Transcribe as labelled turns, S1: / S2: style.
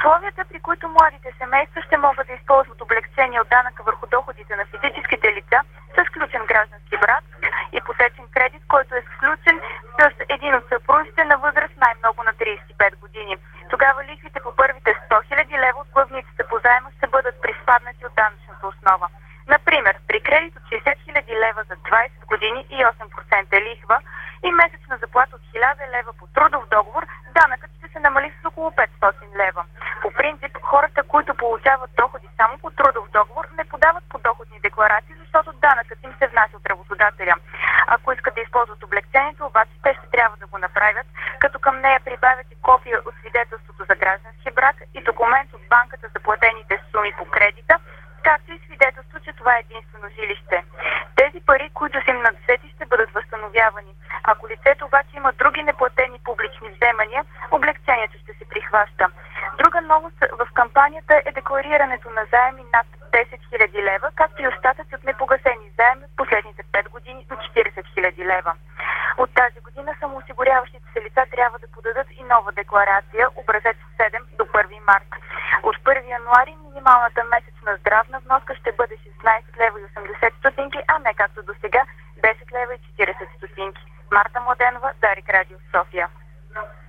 S1: Условията, при които младите семейства ще могат да използват облекчение от данъка върху доходите на физическите лица с сключен граждански брак, ипотечен кредит, който е сключен с един от съпрузите на възраст най-много на 35 години. Тогава лихвите по първите 100 000 лева от главницата по заема ще бъдат приспаднати от данъчната основа. Например, при кредит от 60 000 лева за 20 години и 8% лихва и месечна заплата от 1000 лева по трудов договор, данъкът ще се намали с около 500 лева. По принцип, хората, които получават доходи само по трудов договор, не подават подоходни декларации, защото данъкът им се внася от работодателя. Ако искат да използват облекчението, обаче те ще трябва да го направят, като към нея прибавят и копия от свидетелството за граждански брак и документ от банката за платените суми по кредита, както и свидетелство, че това е единствено жилище. Тези пари, които са им надвзети, ще бъдат възстановявани. Ако лицето обаче има други неплатени публични вземания, облекчението ще се прихваща. Друга новост в кампанията е декларирането на заеми над 10 000 лева, както и остатъци от непогасени заеми от последните 5 години до 40 000 лева. От тази година самоосигуряващите се лица трябва да подадат и нова декларация, образец 7 до 1 март. От 1 януари минималната месечна здравна вноска ще бъде 16 лева и 80 стотинки, а не както до сега 10 лева и 40 стотинки. Марта Младенова, Дарик Радио, София.